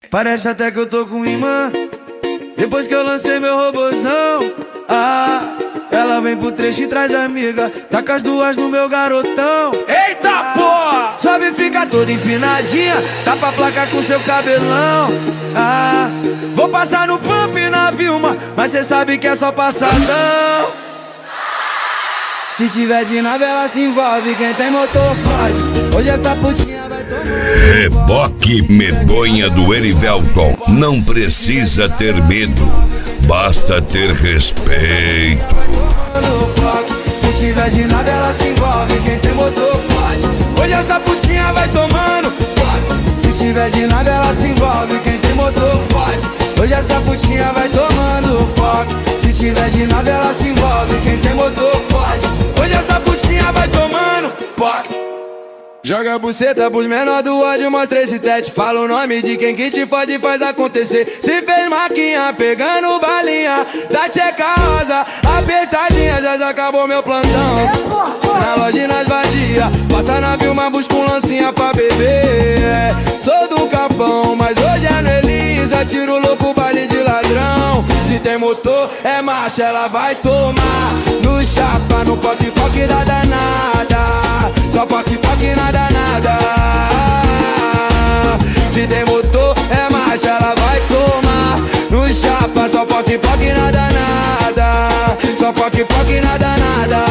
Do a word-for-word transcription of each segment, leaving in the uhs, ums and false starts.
Parece até que eu tô com imã. Depois que eu lancei meu robozão, ah, ela vem pro trecho e traz amiga. Taca as duas no meu garotão. Eita porra! Sobe e fica toda empinadinha. Tapa a placa com seu cabelão. Ah, vou passar no pump e na Vilma, mas cê sabe que é só passadão. Se tiver de nave ela se envolve. Quem tem motor pode. Hoje essa putinha vai tomar. Reboque medonha do Erivelton. Não precisa ter medo, basta ter respeito. Se tiver de nave ela se envolve. Quem tem motor pode. Hoje essa putinha vai tomando. Se tiver de nave ela se envolve. Quem tem motor pode. Hoje essa putinha vai tomando POC. Se tiver de nave ela se envolve. Quem tem motor pode. Hoje essa putinha vai tomando POC. Joga a buceta pros menor do ódio, mostra esse tete. Fala o nome de quem que te fode e faz acontecer. Se fez maquinha, pegando balinha da tcheca rosa, apertadinha, já acabou meu plantão. Na loja e nas vadias, passa na Vilma, busca um lancinha pra beber. É, sou do Capão, mas hoje é no Elisa. Tiro louco, baile de ladrão. Se tem motor, é marcha, ela vai tomar. No chapa, no poque-poque da danada. Só poque-poque nada, nada. Se tem motor, é marcha, ela vai tomar. No chapa, só poque-poque nada, nada. Só poque-poque nada, nada.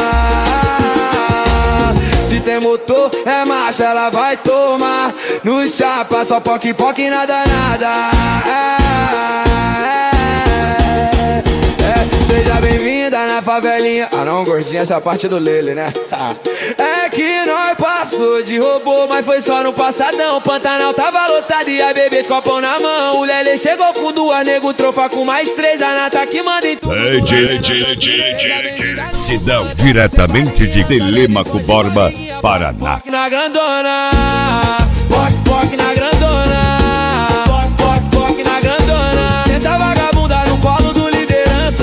Se tem motor, é marcha, ela vai tomar. No chapa, só poque-poque nada, nada. Seja bem-vinda na favelinha. Ah não, gordinha, essa parte do Lele, né? É que nós passou de robô, mas foi só no passadão. O Pantanal tava lotado e a bebê de copão na mão. O Lele chegou com duas, nego trofa com mais três. A Nata que manda em tudo. Sidão, diretamente de Telêmaco Borba, Paraná. Na grandona, poc, poc na grandona. Poc, poc, poc na grandona. Senta vagabunda no colo do liderança.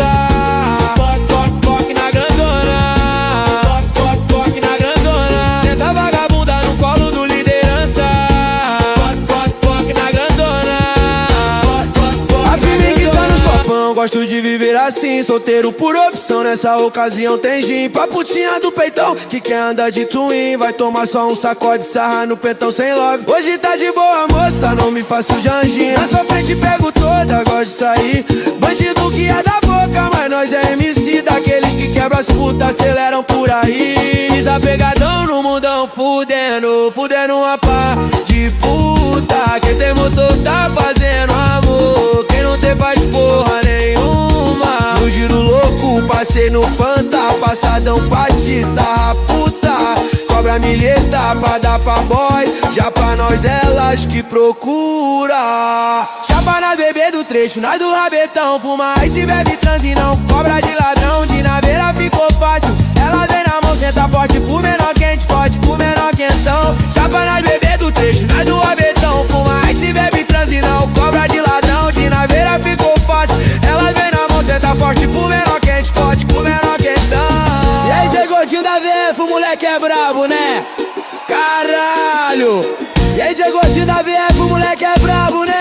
Gosto de viver assim, solteiro por opção. Nessa ocasião tem gin pra putinha do peitão que quer andar de twin, vai tomar só um sacode, sarra no pentão sem love. Hoje tá de boa moça, não me faço de anjinho. Na sua frente pego toda, gosto de sair. Bandido que é da boca, mas nós é M C. Daqueles que quebram as putas, aceleram por aí. Desapegadão no mundão, fudendo, fudendo uma pá de puta. Quem tem motor tá fazendo amor, quem não tem faz porra nenhuma. No giro louco, passei no Panta, passadão pra tiçar, puta. Cobra milheta pra dar pra boy, já pra nós elas que procura. Chapa na bebê do trecho, nós do rabetão. Fuma e se bebe transe não, cobra de ladrão. De naveira ficou fácil, ela vem na mão, senta forte pro menor quente, forte pro menor quentão. Chapa na bebê do trecho, nós do rabetão. Fuma e se bebe transe não, cobra de ladrão. De naveira ficou fácil, ela vem na mão, senta forte pro menor quente, forte pro menor quentão. E aí, Zé Gordinho da V F, o moleque é brabo, né? Caralho! E aí, Zé Gordinho da V F, o moleque é brabo, né?